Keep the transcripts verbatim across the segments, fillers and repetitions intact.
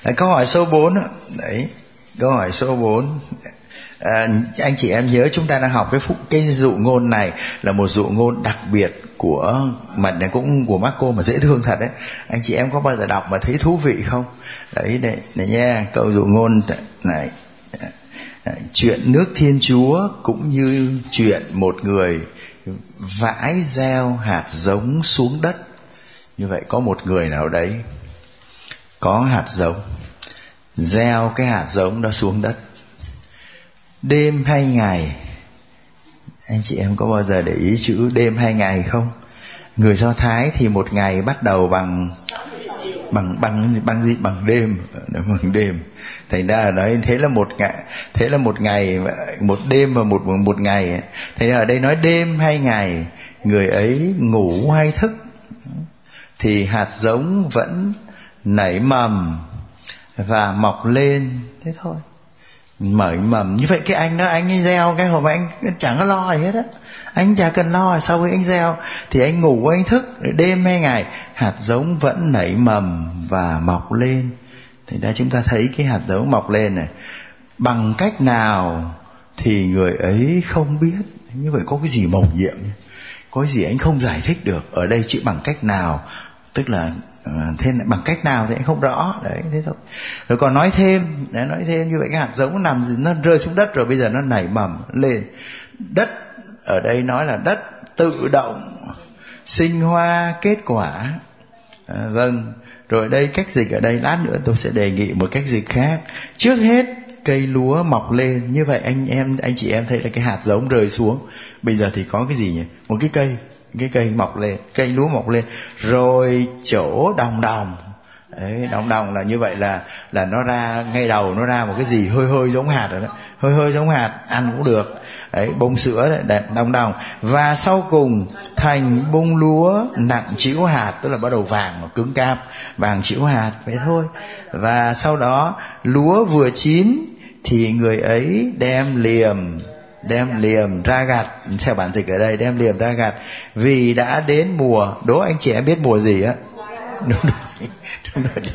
Câu hỏi số bốn đấy, câu hỏi số bốn. À, anh chị em nhớ chúng ta đang học cái phúc cái dụ ngôn này là một dụ ngôn đặc biệt của mà cũng của Marco mà dễ thương thật đấy. Anh chị em có bao giờ đọc mà thấy thú vị không? Đấy đây này nha, câu dụ ngôn này. Chuyện nước Thiên Chúa cũng như chuyện một người vãi gieo hạt giống xuống đất. Như vậy có một người nào đấy có hạt giống, gieo cái hạt giống đó xuống đất. Đêm hay ngày? Anh chị em có bao giờ để ý chữ đêm hay ngày không? Người Do Thái thì một ngày bắt đầu bằng bằng bằng bằng gì? Bằng đêm, bằng đêm. Thành ra ở đấy thế là một ngày, thế là một ngày, một đêm và một một ngày. Thành ra ở đây nói đêm hay ngày, người ấy ngủ hay thức thì hạt giống vẫn nảy mầm và mọc lên, thế thôi. Mở mầm như vậy. Cái anh đó anh ấy gieo cái hộp anh chẳng có lo gì hết á, anh chả cần lo. Sau khi anh gieo thì anh ngủ anh thức, đêm hay ngày hạt giống vẫn nảy mầm và mọc lên. Thì ra chúng ta thấy cái hạt giống mọc lên này bằng cách nào thì người ấy không biết. Như vậy có cái gì mầu nhiệm, có cái gì anh không giải thích được. Ở đây chữ bằng cách nào tức là uh, thế bằng cách nào thì anh không rõ. Đấy, thế thôi. Rồi còn nói thêm, đấy, nói thêm như vậy cái hạt giống nằm nó rơi xuống đất rồi bây giờ nó nảy mầm lên. Đất ở đây nói là đất tự động sinh hoa kết quả. À, vâng. Rồi đây cách dịch ở đây lát nữa tôi sẽ đề nghị một cách dịch khác. Trước hết cây lúa mọc lên. Như vậy anh em anh chị em thấy là cái hạt giống rơi xuống. Bây giờ thì có cái gì nhỉ? Một cái cây, cái cây mọc lên, cây lúa mọc lên. Rồi chỗ đồng đồng. Đấy, đồng đồng là như vậy là là nó ra ngay đầu nó ra một cái gì hơi hơi giống hạt rồi đó. Hơi hơi giống hạt, ăn cũng được. Đấy, bông sữa đấy, đấy, đồng đồng. Và sau cùng thành bông lúa nặng chĩu hạt, tức là bắt đầu vàng và cứng cáp, vàng chĩu hạt, vậy thôi. Và sau đó lúa vừa chín thì người ấy đem liềm, đem liềm ra gặt. Theo bản dịch ở đây đem liềm ra gặt, vì đã đến mùa. Đố anh chị em biết mùa gì á? Đúng rồi, đúng rồi.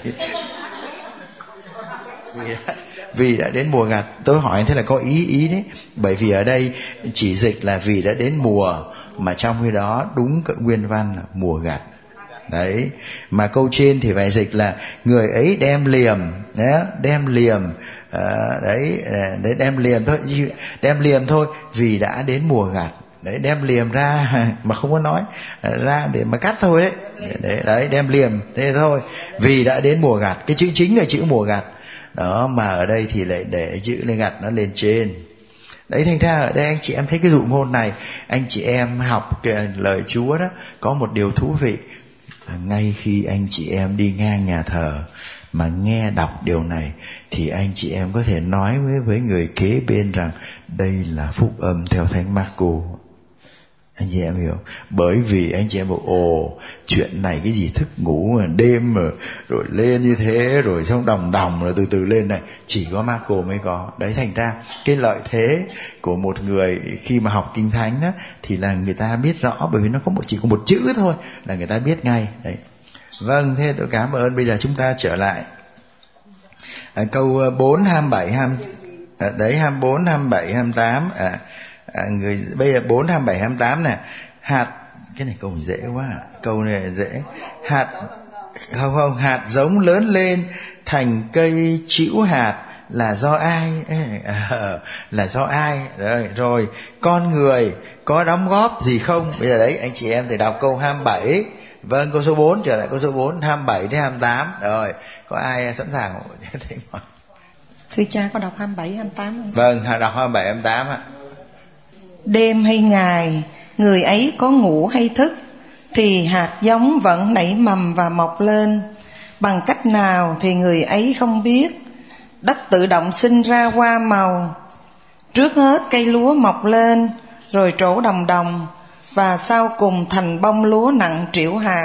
Vì đã, vì đã đến mùa gặt. Tôi hỏi thế là có ý ý đấy. Bởi vì ở đây chỉ dịch là vì đã đến mùa, mà trong khi đó đúng cái nguyên văn là mùa gặt. Đấy. Mà câu trên thì phải dịch là người ấy đem liềm, đấy, đem liềm. À, đấy, đấy, đem liềm thôi, đem liềm thôi vì đã đến mùa gặt. Đấy, đem liềm ra mà không có nói ra để mà cắt thôi đấy. Đấy, đấy đem liềm thế thôi vì đã đến mùa gặt. Cái chữ chính là chữ mùa gặt đó, mà ở đây thì lại để chữ lên gặt nó lên trên. Đấy, thành ra ở đây anh chị em thấy cái dụ ngôn này, anh chị em học cái lời Chúa đó có một điều thú vị. Ngay khi anh chị em đi ngang nhà thờ mà nghe đọc điều này thì anh chị em có thể nói với, với người kế bên rằng đây là phúc âm theo Thánh Marco. Anh chị em hiểu? Bởi vì anh chị em bảo ồ, chuyện này cái gì thức ngủ mà đêm mà rồi lên như thế, rồi xong đồng đồng rồi từ từ lên này, chỉ có Marco mới có. Đấy, thành ra cái lợi thế của một người khi mà học Kinh Thánh á, thì là người ta biết rõ, bởi vì nó có một chỉ có một chữ thôi là người ta biết ngay. Đấy. Vâng, thế tôi cảm ơn. Bây giờ chúng ta trở lại à, câu bốn, hai mươi bảy, hai mươi, à, đấy hai mươi bốn, hai mươi bảy, hai mươi tám. À, à, người bây giờ bốn, hai mươi bảy, hai mươi tám nè. Hạt, cái này câu này dễ quá. Câu này dễ. Hạt không không hạt giống lớn lên thành cây chĩu hạt là do ai? À, là do ai? Rồi, rồi con người có đóng góp gì không? Bây giờ đấy anh chị em thì đọc câu hai mươi bảy. Vâng, câu số bốn, trở lại câu số bốn, hai mươi bảy đến hai mươi tám. Rồi, có ai sẵn sàng không? Thưa cha, có đọc hai mươi bảy, hai mươi tám không? Vâng, đọc hai mươi bảy, hai mươi tám ạ. Đêm hay ngày, người ấy có ngủ hay thức, thì hạt giống vẫn nảy mầm và mọc lên. Bằng cách nào thì người ấy không biết. Đất tự động sinh ra hoa màu. Trước hết cây lúa mọc lên, rồi trổ đồng đồng, và sau cùng thành bông lúa nặng trĩu hạt.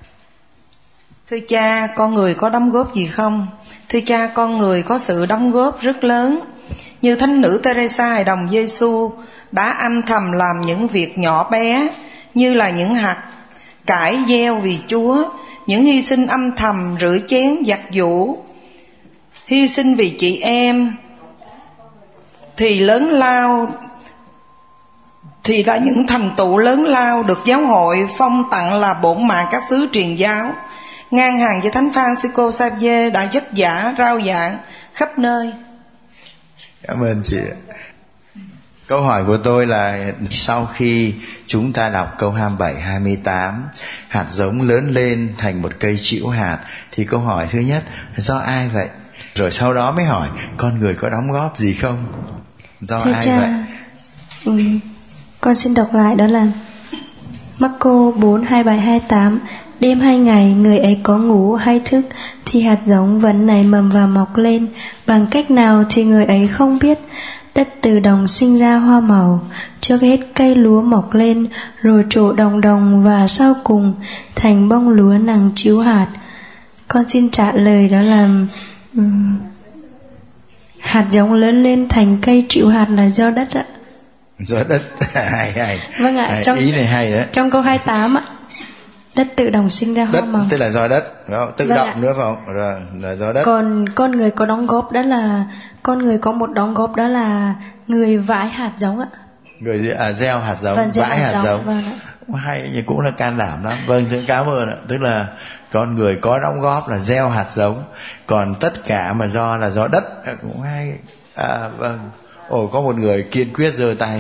Thưa cha, con người có đóng góp gì không? Thưa cha, con người có sự đóng góp rất lớn. Như Thánh nữ Teresa hài đồng Giêsu đã âm thầm làm những việc nhỏ bé, như là những hạt cải gieo vì Chúa, những hy sinh âm thầm rửa chén giặt giũ, hy sinh vì chị em thì lớn lao, thì là những thành tựu lớn lao được giáo hội phong tặng là bổn mạng các xứ truyền giáo, ngang hàng với Thánh Francisco Xavier đã dứt giả rao giảng khắp nơi. Cảm ơn chị. Câu hỏi của tôi là sau khi chúng ta đọc câu hai mươi bảy hai mươi tám, hạt giống lớn lên thành một cây chịu hạt, thì câu hỏi thứ nhất do ai vậy? Rồi sau đó mới hỏi con người có đóng góp gì không? Do Thưa ai cha, vậy? Ừ, con xin đọc lại, đó là Marco bốn hai bảy hai tám. Đêm hai ngày người ấy có ngủ hay thức thì hạt giống vẫn nảy mầm và mọc lên, bằng cách nào thì người ấy không biết. Đất từ đồng sinh ra hoa màu, trước hết cây lúa mọc lên, rồi trổ đồng đồng và sau cùng thành bông lúa nặng chiếu hạt. Con xin trả lời đó là um, hạt giống lớn lên thành cây chịu hạt là do đất ạ. Do đất. hay hay. Vâng ạ. Hay, Trong, ý này hay đấy. Trong câu hai mươi tám ạ, đất tự động sinh ra hoa Đất màu. tức là do đất, phải không? Tự Vâng động ạ. nữa phải không? Rồi là do đất. Còn con người có đóng góp, đó là con người có một đóng góp, đó là người vãi hạt giống ạ. Người gì? À, gieo hạt giống, Vâng, gieo vãi hạt hạt giống, giống. vâng ạ. Hay, nhưng cũng là can đảm lắm. Vâng, thưa cảm ơn ạ. Tức là con người có đóng góp là gieo hạt giống, còn tất cả mà do là do đất cũng hay. À vâng. Ồ, có một người kiên quyết giơ tay.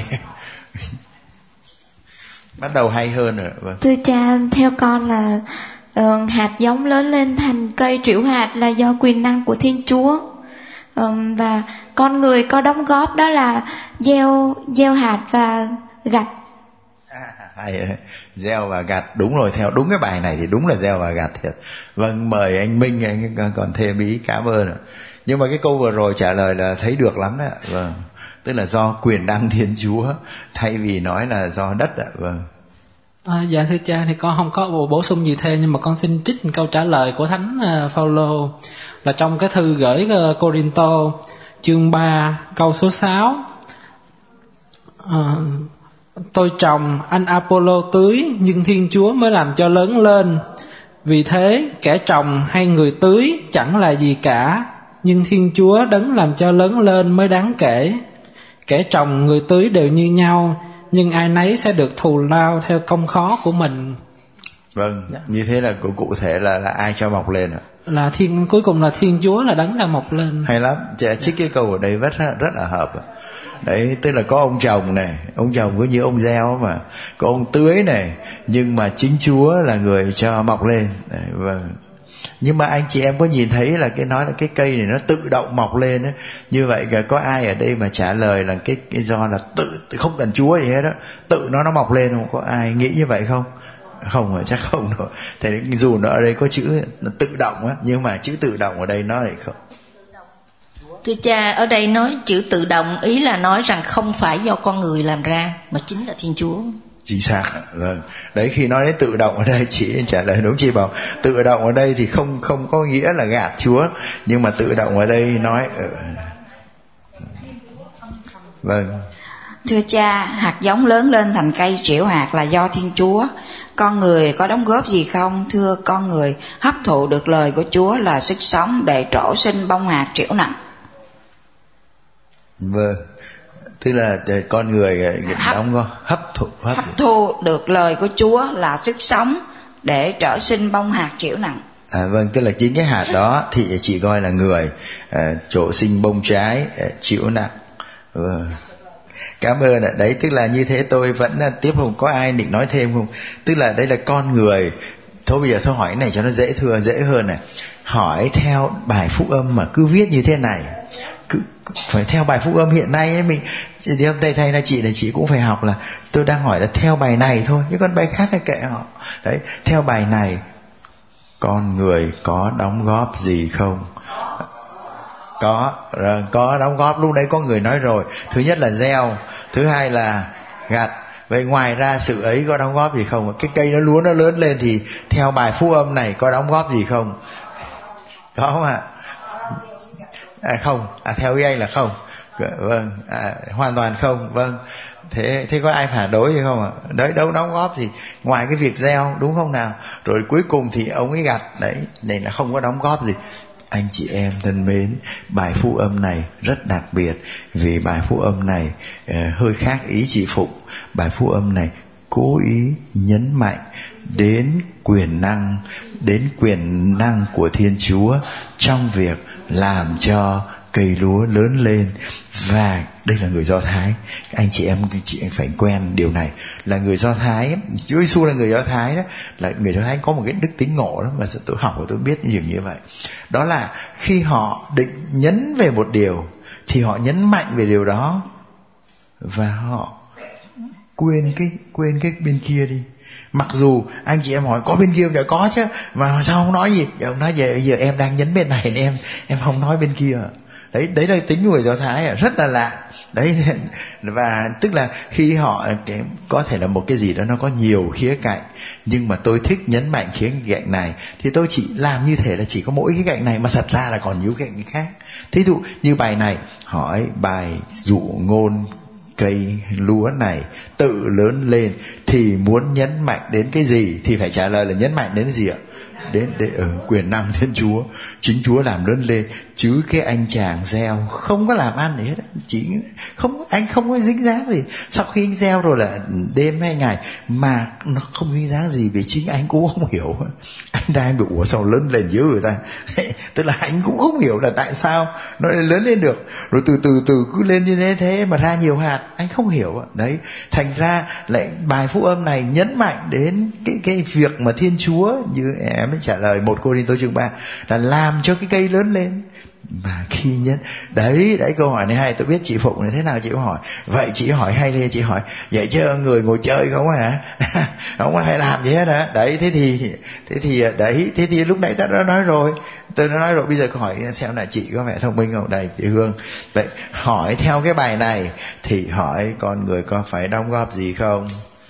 Bắt đầu hay hơn rồi. Vâng. Thưa cha, theo con là uh, hạt giống lớn lên thành cây triệu hạt là do quyền năng của Thiên Chúa, um, và con người có đóng góp đó là gieo gieo hạt và gặt. À, hay đấy. Gieo và gặt, đúng rồi, theo đúng cái bài này thì đúng là gieo và gặt thiệt. Vâng, mời anh Minh, anh còn thêm ý. Cảm ơn ạ. Nhưng mà cái câu vừa rồi trả lời là thấy được lắm đấy. Vâng, tức là do quyền năng Thiên Chúa thay vì nói là do đất ạ. Vâng. À, dạ thưa cha, thì con không có bổ sung gì thêm, nhưng mà con xin trích câu trả lời của Thánh uh, Phaolô là trong cái thư gửi uh, Cô-rin-tô chương ba câu số sáu. uh, Tôi trồng, anh Apollo tưới, nhưng Thiên Chúa mới làm cho lớn lên. Vì thế kẻ trồng hay người tưới chẳng là gì cả, nhưng Thiên Chúa đấng làm cho lớn lên mới đáng kể. Kẻ trồng người tưới đều như nhau, nhưng ai nấy sẽ được thù lao theo công khó của mình. Vâng, như thế là cụ, cụ thể là, là ai cho mọc lên ạ? Là thiên cuối cùng là Thiên Chúa là đấng cho mọc lên. Hay lắm, trích cái câu ở đây rất rất là hợp. Đấy, tức là có ông chồng này, ông chồng có như ông gieo mà, có ông tưới này, nhưng mà chính Chúa là người cho mọc lên. Đấy, vâng. Nhưng mà anh chị em có nhìn thấy là cái nói là cái cây này nó tự động mọc lên ấy. Như vậy có ai ở đây mà trả lời là cái, cái do là tự không cần Chúa gì hết đó, tự nó nó mọc lên không? Có ai nghĩ như vậy không? Không, chắc không đâu. Thế dù nó ở đây có chữ nó tự động á, nhưng mà chữ tự động ở đây nó lại không. Thưa cha, ở đây nói chữ tự động, ý là nói rằng không phải do con người làm ra, mà chính là Thiên Chúa. Chính xác. Vâng. Đấy, khi nói đến tự động ở đây, chị trả lời đúng, chị bảo tự động ở đây thì không không có nghĩa là gạt Chúa, nhưng mà tự động ở đây nói. Vâng. Thưa cha, hạt giống lớn lên thành cây triệu hạt là do Thiên Chúa. Con người có đóng góp gì không? Thưa, con người hấp thụ được lời của Chúa là sức sống để trổ sinh bông hạt triệu nặng. Vâng. Tức là con người đóng góp hấp thụ hấp, hấp thu được lời của Chúa là sức sống để trở sinh bông hạt triệu nặng. À, vâng, tức là chính cái hạt đó thì chị coi là người à, trổ sinh bông trái à, chịu nặng. Vâng. Cảm ơn ạ. Đấy, tức là như thế. Tôi vẫn tiếp không có ai định nói thêm không? Tức là đây là con người. Thôi bây giờ tôi hỏi cái này cho nó dễ thừa dễ hơn này. Hỏi theo bài phúc âm mà cứ viết như thế này, cứ phải theo bài phúc âm hiện nay ấy, mình thì hôm nay thay là chị là chị cũng phải học là tôi đang hỏi là theo bài này thôi, chứ còn bài khác hay kệ họ. Đấy, theo bài này con người có đóng góp gì không? Có, rồi, có đóng góp. Lúc đấy có người nói rồi, thứ nhất là gieo, thứ hai là gặt. Vậy ngoài ra sự ấy có đóng góp gì không? Cái cây nó lúa nó lớn lên thì theo bài phúc âm này có đóng góp gì không? Có không ạ? À không, à theo ý anh là không. Vâng, à, hoàn toàn không. Vâng. Thế thế có ai phản đối gì không ạ? Đấy, đâu đóng góp gì ngoài cái việc gieo, đúng không nào? Rồi cuối cùng thì ông ấy gặt, đấy, này là không có đóng góp gì. anh chị em thân mến, bài phúc âm này rất đặc biệt, vì bài phúc âm này uh, hơi khác ý chị Phụng. Bài phúc âm này cố ý nhấn mạnh đến quyền năng, đến quyền năng của Thiên Chúa trong việc làm cho cây lúa lớn lên. Và đây là người Do Thái, anh chị em chị em phải quen điều này, là người Do Thái, Chúa Giêsu là người Do Thái đó, là người Do Thái có một cái đức tính ngộ đó mà tôi học và tôi biết như như vậy. Đó là khi họ định nhấn về một điều thì họ nhấn mạnh về điều đó và họ quên cái quên cái bên kia đi. Mặc dù anh chị em hỏi có bên kia, dạ có chứ, mà sao không nói gì? Dạ không nói về, giờ em đang nhấn bên này nên em em không nói bên kia. Đấy, đấy là tính của người Do Thái, rất là lạ. Đấy, và tức là khi họ có thể là một cái gì đó nó có nhiều khía cạnh, nhưng mà tôi thích nhấn mạnh khía cạnh này, thì tôi chỉ làm như thế là chỉ có mỗi khía cạnh này, mà thật ra là còn nhiều khía cạnh khác. Thí dụ như bài này hỏi bài dụ ngôn cây lúa này tự lớn lên thì muốn nhấn mạnh đến cái gì, thì phải trả lời là nhấn mạnh đến cái gì ạ? Đến, đến ở quyền năng Thiên Chúa, chính Chúa làm lớn lên, chứ cái anh chàng gieo không có làm ăn gì hết, chỉ không, anh không có dính dáng gì. Sau khi anh gieo rồi là đêm hay ngày mà nó không dính dáng gì, vì chính anh cũng không hiểu. Anh đang bị ủa sao lớn lên dữ người ta tức là anh cũng không hiểu là tại sao nó lại lớn lên được, rồi từ từ từ cứ lên như thế thế mà ra nhiều hạt, anh không hiểu. Đấy, thành ra lại bài phúc âm này nhấn mạnh đến cái cái việc mà Thiên Chúa, như em mới trả lời một Cô-rin-tô chương ba, là làm cho cái cây lớn lên. Mà khi nhất đấy, đấy câu hỏi này hay, tôi biết chị Phụng này thế nào chị cũng hỏi. Vậy chị hỏi hay đi, chị hỏi vậy chứ người ngồi chơi không hả? Không có hay làm gì hết hả? Đấy, thế thì thế thì đấy, thế thì lúc nãy ta đã nói rồi, tôi đã nói rồi. Bây giờ câu hỏi xem là chị có vẻ thông minh không? Đây, chị Hương. Vậy hỏi theo cái bài này thì hỏi con người có phải đóng góp gì không?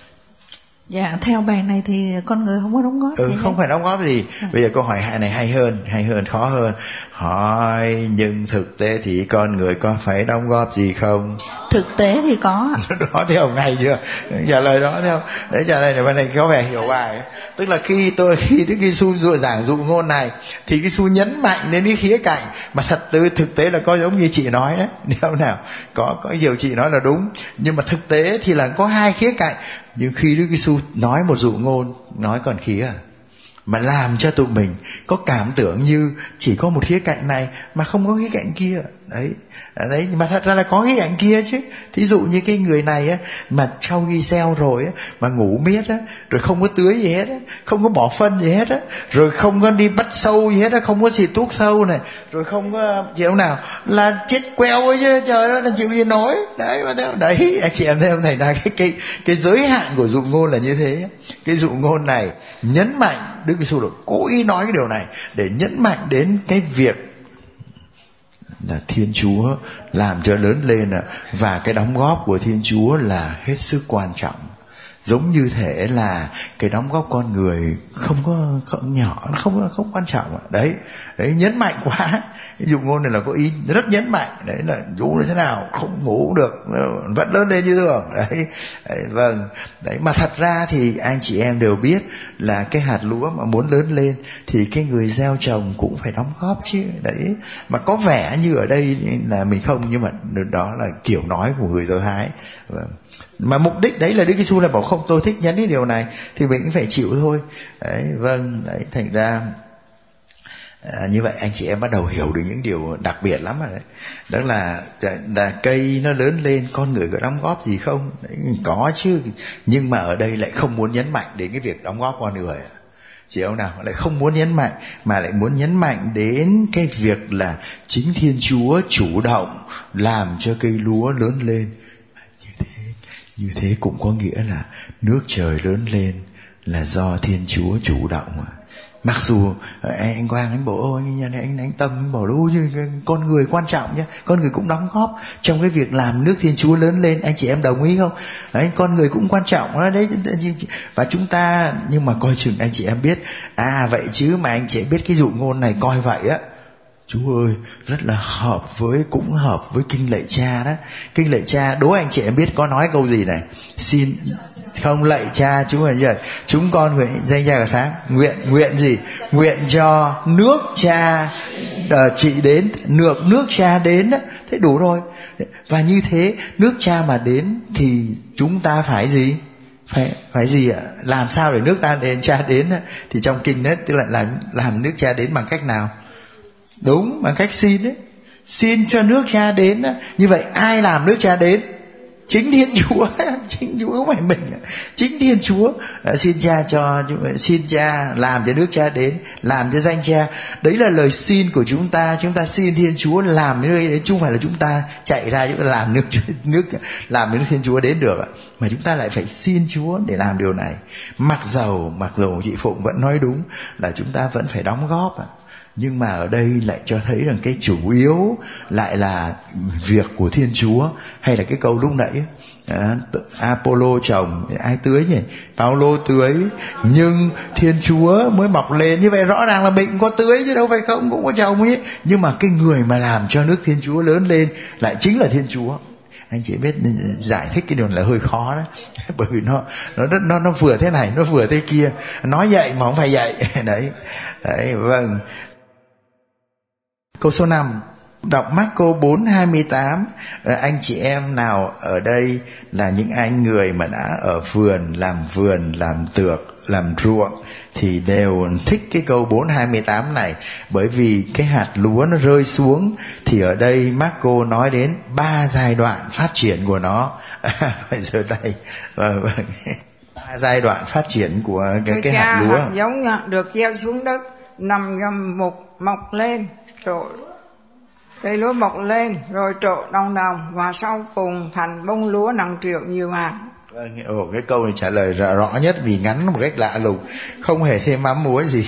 Dạ, theo bài này thì con người không có đóng góp. Ừ, không hay. Phải đóng góp gì. À. Bây giờ câu hỏi này hay hơn, hay hơn, khó hơn. Hỏi nhưng thực tế thì con người có phải đóng góp gì không? Thực tế thì có. Đó theo ngay chưa? Trả lời đó theo. Đấy, trả lời này bên này có vẻ hiểu bài. Tức là khi tôi khi Đức Giêsu dụ giảng dụ ngôn này thì Giêsu nhấn mạnh đến cái khía cạnh mà thật tư thực tế là có giống như chị nói đấy. Nếu nào có có điều chị nói là đúng, nhưng mà thực tế thì là có hai khía cạnh. Nhưng khi Đức Giêsu nói một dụ ngôn, nói còn khía à, mà làm cho tụi mình có cảm tưởng như chỉ có một khía cạnh này mà không có khía cạnh kia. Đấy, đấy, mà thật ra là có khía cạnh kia chứ. Thí dụ như cái người này á, mà sau khi gieo rồi á, mà ngủ miết á, rồi không có tưới gì hết á, không có bỏ phân gì hết á, rồi không có đi bắt sâu gì hết á, không có xịt thuốc sâu này, rồi không có chịu nào, là chết queo ấy chứ, trời ơi, là chịu gì nổi. Đấy, mà theo, đấy, anh chị em thấy không, thầy ra cái, cái, cái giới hạn của dụ ngôn là như thế. Cái dụ ngôn này nhấn mạnh, Đức Giêsu đã cố ý nói cái điều này để nhấn mạnh đến cái việc là Thiên Chúa làm cho lớn lên, và cái đóng góp của Thiên Chúa là hết sức quan trọng. Giống như thể là cái đóng góp con người không có không nhỏ, nó không không quan trọng. Đấy, đấy nhấn mạnh quá. Cái dụ ngôn này là có ý rất nhấn mạnh. Đấy là dù như thế nào không ngủ cũng được, vẫn lớn lên như thường. Đấy, đấy, vâng. Đấy, mà thật ra thì anh chị em đều biết là cái hạt lúa mà muốn lớn lên thì cái người gieo trồng cũng phải đóng góp chứ. Đấy, mà có vẻ như ở đây là mình không, nhưng mà đó là kiểu nói của người Do Thái. Vâng. Mà mục đích đấy là Đức Giêsu là bảo không, tôi thích nhấn cái điều này thì mình cũng phải chịu thôi. Đấy, vâng, đấy, thành ra à, như vậy anh chị em bắt đầu hiểu được những điều đặc biệt lắm rồi đấy. Đó là, là cây nó lớn lên, con người có đóng góp gì không? Đấy, có chứ, nhưng mà ở đây lại không muốn nhấn mạnh đến cái việc đóng góp con người. Chị ông nào lại không muốn nhấn mạnh, mà lại muốn nhấn mạnh đến cái việc là chính Thiên Chúa chủ động làm cho cây lúa lớn lên. Như thế cũng có nghĩa là nước trời lớn lên là do Thiên Chúa chủ động. Mặc dù anh Quang anh bảo ôi anh anh, anh Tâm anh bảo ôi con người quan trọng nhé, con người cũng đóng góp trong cái việc làm nước Thiên Chúa lớn lên. Anh chị em đồng ý không? Đấy, con người cũng quan trọng đó, đấy. Và chúng ta, nhưng mà coi chừng anh chị em biết, à vậy chứ mà anh chị em biết cái dụ ngôn này coi vậy á, Chúa ơi, rất là hợp với, cũng hợp với kinh lạy Cha đó. Kinh lạy Cha, đố anh chị em biết có nói câu gì này? Xin, không, lạy Cha chúng là gì? Chúng con nguyện danh Cha cả sáng. Nguyện, nguyện gì? Nguyện cho nước Cha uh, chị đến, nước nước cha đến đó, thế đủ rồi. Và như thế nước cha mà đến thì chúng ta phải gì? Phải phải gì ạ? Làm sao để nước ta đến cha đến? Thì trong kinh đấy tức là làm làm nước cha đến bằng cách nào? Đúng, bằng cách xin đấy. Xin cho nước cha đến. Như vậy ai làm nước cha đến? Chính Thiên Chúa. Chính Chúa không phải mình. Chính Thiên Chúa xin cha cho xin cha làm cho nước cha đến, làm cho danh cha. Đấy là lời xin của chúng ta. Chúng ta xin Thiên Chúa làm nước đến, chứ không phải là chúng ta chạy ra chúng ta làm nước nước làm nước Thiên Chúa đến được, mà chúng ta lại phải xin Chúa để làm điều này. Mặc dầu mặc dầu chị Phụng vẫn nói đúng là chúng ta vẫn phải đóng góp, nhưng mà ở đây lại cho thấy rằng cái chủ yếu lại là việc của Thiên Chúa. Hay là cái câu lúc nãy à, Apollo trồng, ai tưới nhỉ? Paulo tưới, nhưng Thiên Chúa mới mọc lên. Như vậy rõ ràng là mình cũng có tưới chứ đâu phải không, cũng có trồng ấy. Nhưng mà cái người mà làm cho nước Thiên Chúa lớn lên lại chính là Thiên Chúa. Anh chị biết giải thích cái điều này là hơi khó đấy, bởi vì nó nó nó nó vừa thế này, nó vừa thế kia, nói vậy mà không phải vậy. Đấy, đấy, vâng. Câu số năm, đọc Marco bốn hai mươi tám. Anh chị em nào ở đây là những anh người mà đã ở vườn, làm vườn, làm tược, làm ruộng thì đều thích cái câu bốn hai mươi tám này, bởi vì cái hạt lúa nó rơi xuống thì ở đây Marco nói đến ba giai đoạn phát triển của nó. Phải giơ tay. Vâng, vâng. Ba giai đoạn phát triển của cái, cái hạt lúa. Hạt giống được gieo xuống đất, nằm gầm mục mọc lên, trổ cây lúa mọc lên rồi trổ đồng đồng, và sau cùng thành bông lúa nặng triệu nhiều hạt. Vâng, ồ, cái câu này trả lời rõ, rõ nhất vì ngắn một cách lạ lùng, không hề thêm mắm muối gì.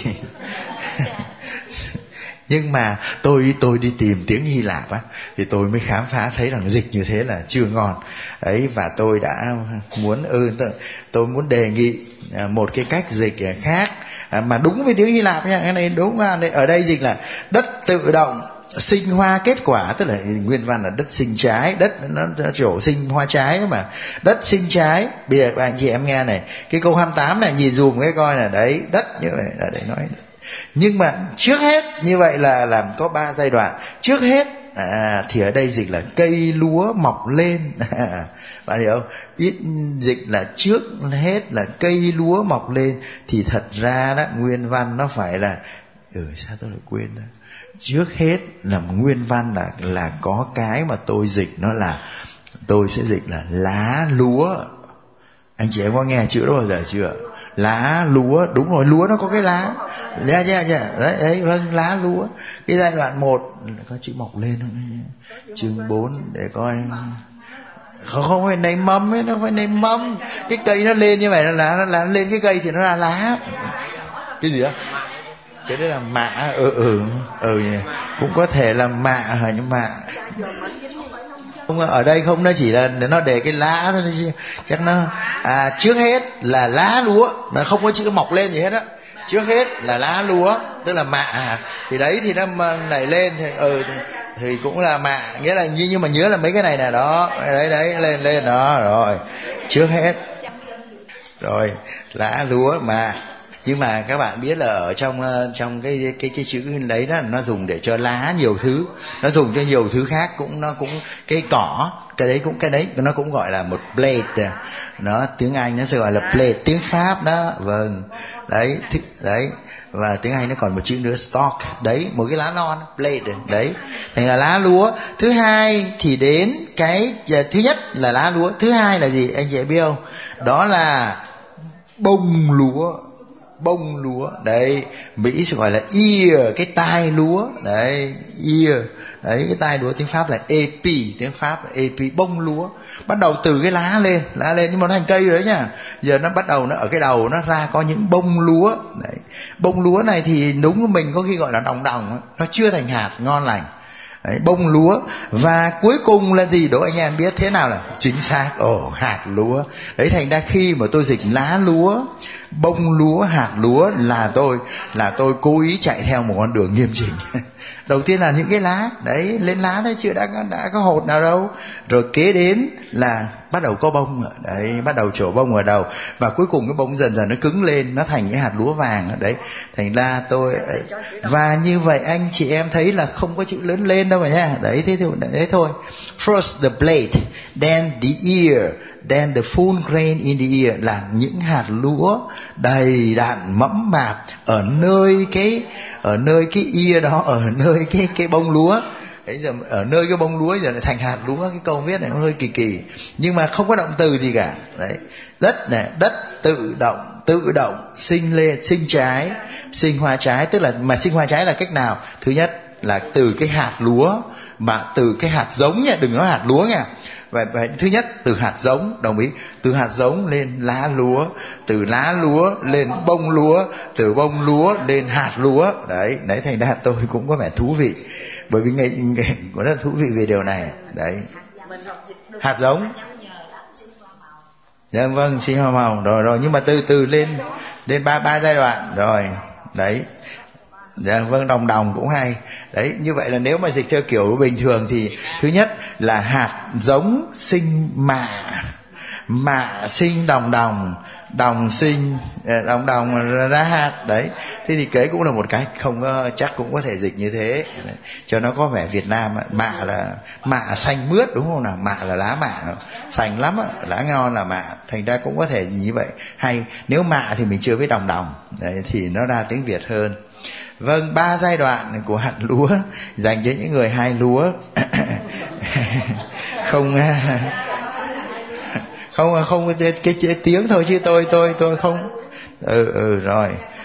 Nhưng mà tôi tôi đi tìm tiếng Hy Lạp á, thì tôi mới khám phá thấy rằng dịch như thế là chưa ngon ấy, và tôi đã muốn ừ, tôi, tôi muốn đề nghị một cái cách dịch khác mà đúng với tiếng Hy Lạp nha. Cái này đúng, ở đây dịch là đất tự động sinh hoa kết quả, tức là nguyên văn là đất sinh trái, đất nó, nó trổ sinh hoa trái đó mà, đất sinh trái. Bây giờ anh chị em nghe này, cái câu hai mươi tám này nhìn dùm cái coi là đấy, đất như vậy là để nói. Nhưng mà trước hết như vậy là làm có ba giai đoạn. Trước hết à, thì ở đây dịch là cây lúa mọc lên. Bạn hiểu không? Ít dịch là trước hết là cây lúa mọc lên, thì thật ra đó nguyên văn nó phải là ừ sao tôi lại quên đó. Trước hết là nguyên văn là là có cái mà tôi dịch nó là tôi sẽ dịch là lá lúa. Anh chị em có nghe chữ đó bao giờ chưa? Lá lúa, đúng rồi, lúa nó có cái lá. Dạ dạ dạ, đấy đấy, vâng, lá lúa. Cái giai đoạn một có chữ mọc lên không? Chương bốn để coi. Không không phải nảy mầm ấy, nó phải nảy mầm. Cái cây nó lên như vậy là lá, nó lá lên cái cây thì nó là lá. Cái gì á? Cái đấy là mạ. ừ ừ ừ cũng có thể là mạ hả, nhưng mà không, ở đây không, nó chỉ là nó để cái lá thôi, chắc nó à, trước hết là lá lúa, nó không có chữ mọc lên gì hết á. Trước hết là lá lúa, tức là mạ, thì đấy thì nó nảy lên thì ừ thì, thì cũng là mạ, nghĩa là như nhưng mà nhớ là mấy cái này là đó, đấy đấy lên lên đó rồi. Trước hết rồi lá lúa mạ. Nhưng mà các bạn biết là ở trong trong cái cái cái chữ đấy đó, nó dùng để cho lá nhiều thứ, nó dùng cho nhiều thứ khác, cũng nó cũng cái cỏ, cái đấy cũng cái đấy nó cũng gọi là một blade. Nó tiếng Anh nó sẽ gọi là blade, tiếng Pháp đó, vâng. Đấy, đấy. Và tiếng Anh nó còn một chữ nữa stalk, đấy, một cái lá non, blade, đấy, thành là lá lúa. Thứ hai thì đến cái thứ nhất là lá lúa, thứ hai là gì anh chị biết không? Đó là bông lúa. Bông lúa, đấy, Mỹ sẽ gọi là ear, cái tai lúa, đấy, ear, đấy, cái tai lúa tiếng Pháp là epi, tiếng Pháp là epi, bông lúa, bắt đầu từ cái lá lên, lá lên nhưng mà nó thành cây rồi đấy nha. Giờ nó bắt đầu nó ở cái đầu nó ra có những bông lúa, đấy, bông lúa này thì đúng của mình có khi gọi là đồng đồng, nó chưa thành hạt ngon lành. Đấy, bông lúa. Và cuối cùng là gì đố anh em biết thế nào là chính xác? Ồ, hạt lúa. Đấy, thành ra khi mà tôi dịch lá lúa bông lúa, hạt lúa là tôi là tôi cố ý chạy theo một con đường nghiêm chỉnh. Đầu tiên là những cái lá đấy, lên lá đấy chưa đã đã có hột nào đâu, rồi kế đến là bắt đầu có bông đấy, bắt đầu trổ bông ở đầu, và cuối cùng cái bông dần dần nó cứng lên, nó thành những hạt lúa vàng đấy. Thành ra tôi, và như vậy anh chị em thấy là không có chữ lớn lên đâu mà nha. Đấy, thế thì đấy thôi. First the blade, then the ear, then the full grain in the ear, là những hạt lúa đầy đặn mẫm mạp ở nơi cái ở nơi cái ear đó, ở nơi cái cái bông lúa. Đấy, giờ ở nơi cái bông lúa giờ lại thành hạt lúa. Cái câu viết này nó hơi kỳ kỳ, nhưng mà không có động từ gì cả. Đấy, đất này, đất tự động tự động sinh lên, sinh trái, sinh hoa trái. Tức là mà sinh hoa trái là cách nào? Thứ nhất là từ cái hạt lúa, mà từ cái hạt giống nha, đừng nói hạt lúa nha. Và, và thứ nhất từ hạt giống, đồng ý, từ hạt giống lên lá lúa, từ lá lúa lên bông lúa, từ bông lúa lên hạt lúa. Đấy, đấy, thành ra tôi cũng có vẻ thú vị, bởi vì ngày, ngày cũng rất là thú vị về điều này. Đấy, hạt giống, dạ vâng, sinh hoa màu rồi rồi, nhưng mà từ từ lên lên ba ba giai đoạn rồi. Đấy, dạ vâng, đồng đồng cũng hay. Đấy, như vậy là nếu mà dịch theo kiểu bình thường thì thứ nhất là hạt giống sinh mạ, mạ sinh đồng đồng, đồng sinh đồng đồng ra hạt. Đấy, thế thì cái cũng là một cái không có chắc cũng có thể dịch như thế. Đấy, cho nó có vẻ Việt Nam. Mạ là mạ xanh mướt đúng không nào? Mạ là lá mạ xanh lắm, lá ngon là mạ. Thành ra cũng có thể như vậy. Hay nếu mạ thì mình chưa biết đồng đồng. Đấy, thì nó ra tiếng Việt hơn. Vâng, ba giai đoạn của hạt lúa dành cho những người hai lúa. không không không cái, cái, cái tiếng thôi chứ tôi tôi tôi không. Ừ ừ rồi.